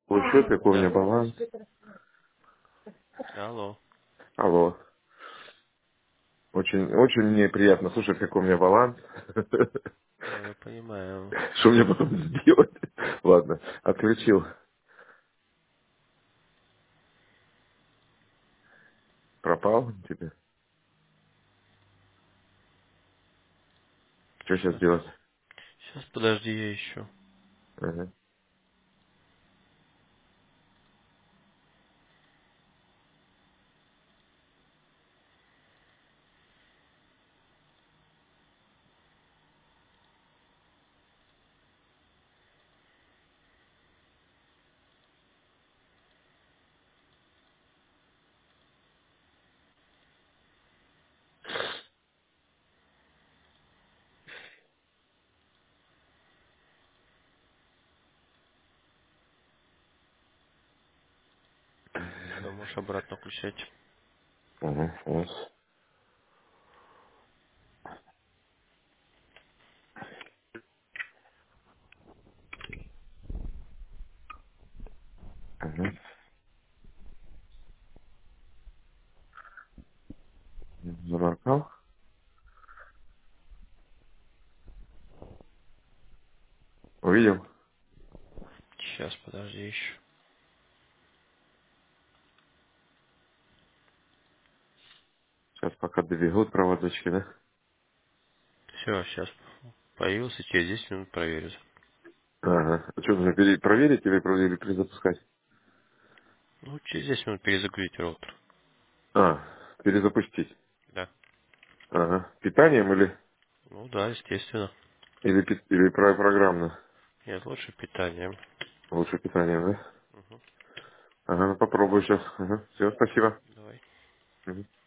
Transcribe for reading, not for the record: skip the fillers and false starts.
Счет, какой у меня Да. баланс. Алло. Алло. Очень мне приятно слушать, какой у меня баланс. Ну, я понимаю. Что мне потом сделать? Ладно, отключил. Пропал тебе. Что сейчас Сейчас. делать? Сейчас, подожди, я ищу. Ага. Все, можешь обратно включать. Ага. Раз. Ага. Заморкал. Увидел? Сейчас, подожди, ищу. Сейчас пока добегут проводочки, да? Все, сейчас появился, через 10 минут проверю. Ага. А что, нужно проверить или перезапускать? Ну, через 10 минут перезагрузить роутер. А, перезапустить. Да. Ага. Питанием Ну да, естественно. или программно? Нет, лучше питание. Лучше питанием, да? Угу. Ага, ну попробую сейчас. Ага. Все, спасибо. Давай. Мгм.